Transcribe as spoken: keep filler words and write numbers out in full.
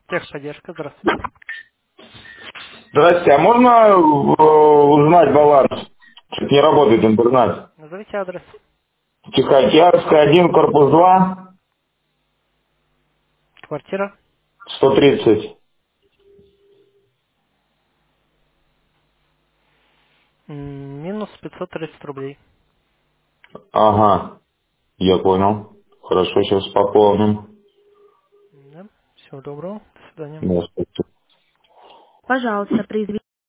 Техподдержка, здравствуйте. Здрасте, а можно э, узнать баланс? Что-то не работает интернет. Назовите адрес. Тихоокеанская, один, корпус два, Квартира. сто тридцать. М, Минус пятьсот тридцать рублей. Ага, я понял. Хорошо, сейчас пополним. Да. Всего доброго. До свидания. Да, спасибо. Пожалуйста, произведите.